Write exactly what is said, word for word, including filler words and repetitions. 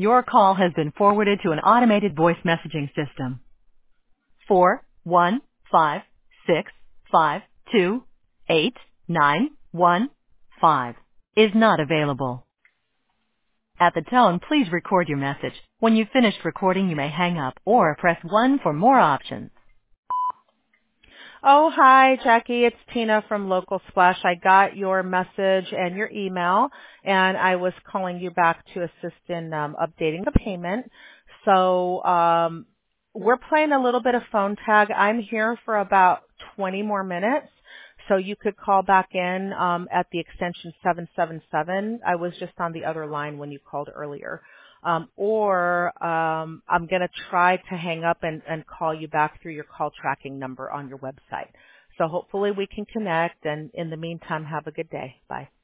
Your call has been forwarded to an automated voice messaging system. Four one five six five two eight nine one five is not available. At the tone, please record your message. When you've finished recording, you may hang up or press one for more options. Oh, hi, Jackie. It's Tina from Local Splash. I got your message and your email, and I was calling you back to assist in um, updating the payment. So um, we're playing a little bit of phone tag. I'm here for about twenty more minutes, so you could call back in um, at the extension seven seven seven. I was just on the other line when you called earlier. Um, or um, I'm going to try to hang up and, and call you back through your call tracking number on your website. So hopefully we can connect, and in the meantime, have a good day. Bye.